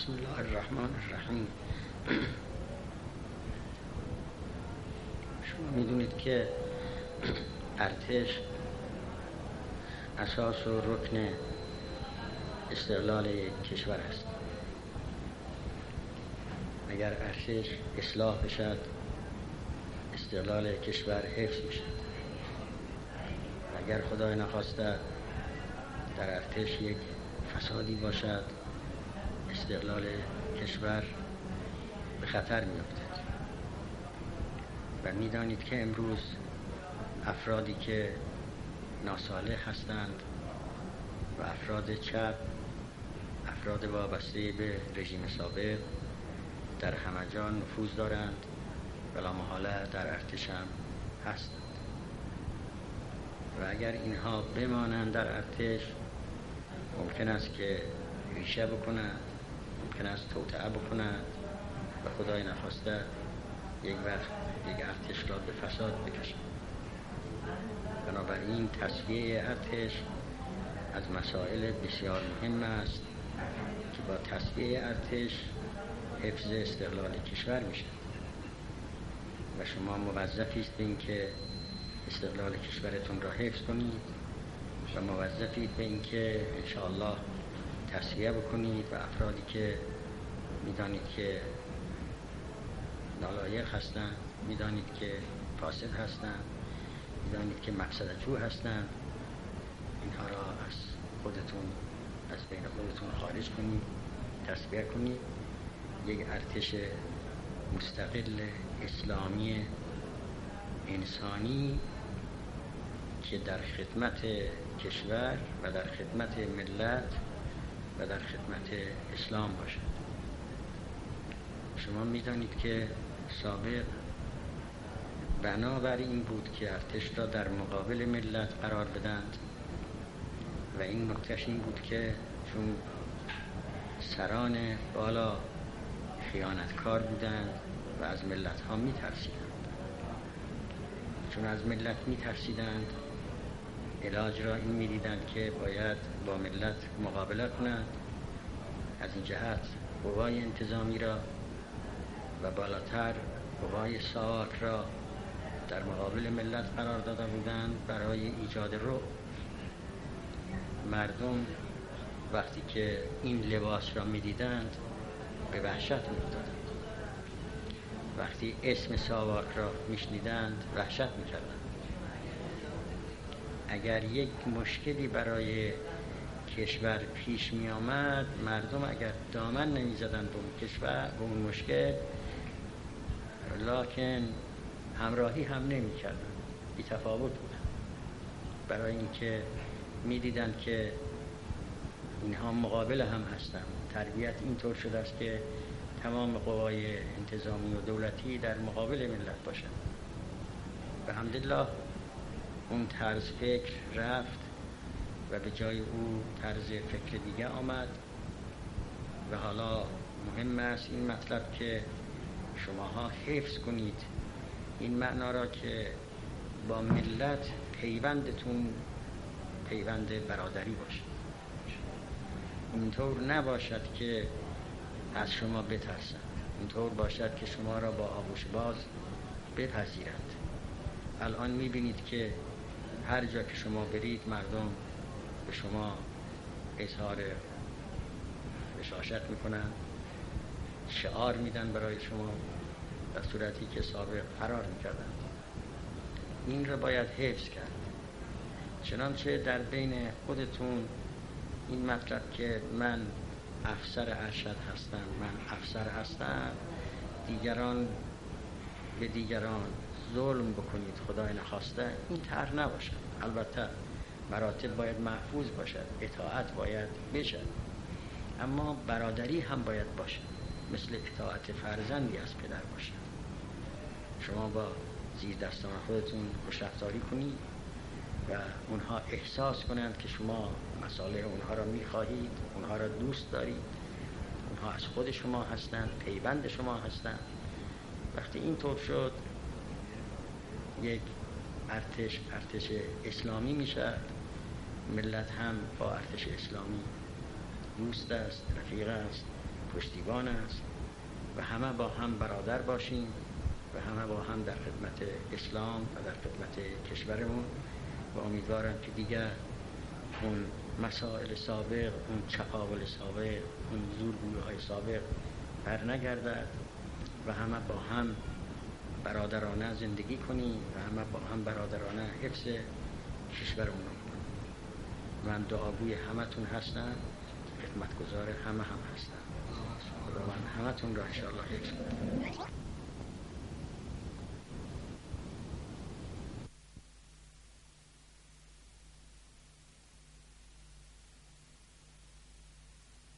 بسم الله الرحمن الرحیم. شما میدونید که ارتش اساس و رکن استقلال کشور است. اگر ارتش اصلاح بشد استقلال کشور حفظ میشد. اگر خدای نخواسته در ارتش یک فسادی باشد استقلال کشور به خطر میافتد. و میدانید که امروز افرادی که ناصالح هستند و افراد چپ، افراد وابسته به رژیم سابق در همه جا نفوذ دارند و لامحاله در ارتش هم هستند. و اگر اینها بمانند در ارتش ممکن است که ریشه بکنند، ممکن است توطئه بکنند و خدای نخواسته یک وقت یک ارتش را به فساد بکشند. بنابراین تصفیه ارتش از مسائل بسیار مهم است که با تصفیه ارتش حفظ استقلال کشور میشه و شما موظفید به این که استقلال کشورتون را حفظ کنید و موظفید به این که انشاءالله تصفیه بکنید و افرادی که میدانید که نالایق هستند، میدانید که فاسد هستند، میدانید که مقصدجو هستند، اینها را از خودتون، از بین خودتون خارج کنید، تصفیه کنید. یک ارتش مستقل اسلامی انسانی که در خدمت کشور و در خدمت ملت و در خدمت اسلام باشد. شما میدانید که سابق بنابر این بود که ارتش را در مقابل ملت قرار بدند و این نکتهش این بود که چون سران بالا خیانتکار بودند و از ملت ها میترسیدند، چون از ملت میترسیدند علاج را این میدیدند که باید با ملت مقابله کنند. از این جهت قوای انتظامی را و بالاتر قوای ساواک را در مقابل ملت قرار داده بودند برای ایجاد رعب. مردم وقتی که این لباس را میدیدند به وحشت میافتادند. وقتی اسم ساواک را میشنیدند وحشت میکردند. اگر یک مشکلی برای کشور پیش می آمد، مردم اگر دامن نمی زدن به اون کشور، به اون مشکل، لکن همراهی هم نمی کردن، بی تفاوت بودن، برای اینکه می دیدن که اینها مقابل هم هستن. تربیت اینطور شده است که تمام قوای انتظامی و دولتی در مقابل ملت باشند. و الحمدلله اون طرز فکر رفت و به جای او طرز فکر دیگه آمد و حالا مهم است این مطلب که شماها حفظ کنید این معنا را که با ملت پیوندتون پیوند برادری باشد. اینطور نباشد که از شما بترسند، اینطور باشد که شما را با آغوش باز بپذیرند. الان میبینید که هر جا که شما برید مردم به شما اظهار بشاشت میکنن، شعار میدن برای شما، در صورتی که سابق فرار میکردن. این را باید حفظ کرد. چنانچه در بین خودتون این مطلب که من افسر ارشد هستم، من افسر هستم، دیگران به دیگران ظلم بکنید خدای نخواسته، این طرح نباشد. البته مراتب باید محفوظ باشد، اطاعت باید بشد، اما برادری هم باید باشد، مثل اطاعت فرزندی از پدر باشد. شما با زیر دستان خودتون خوشرفتاری کنید و اونها احساس کنند که شما مصالح اونها را میخواهید، اونها را دوست دارید، اونها از خود شما هستند، پیوند شما هستند. وقتی این طور شد یک ارتش اسلامی میشه، ملت هم با ارتش اسلامی دوست است، رفیق است، پشتیبان است و همه با هم برادر باشیم و همه با هم در خدمت اسلام و در خدمت کشورمون و امیدوارم که دیگر اون مسائل سابق، اون چپاول سابق، اون زورگویی‌های سابق بر نگردد و همه با هم برادرانه زندگی کنیم و همه با هم برادرانه حفظ کشورمون کنیم. من دعاگوی همتون هستم، خدمتگزار همه هم هستم و من همتون را انشاءالله حفظ کنم.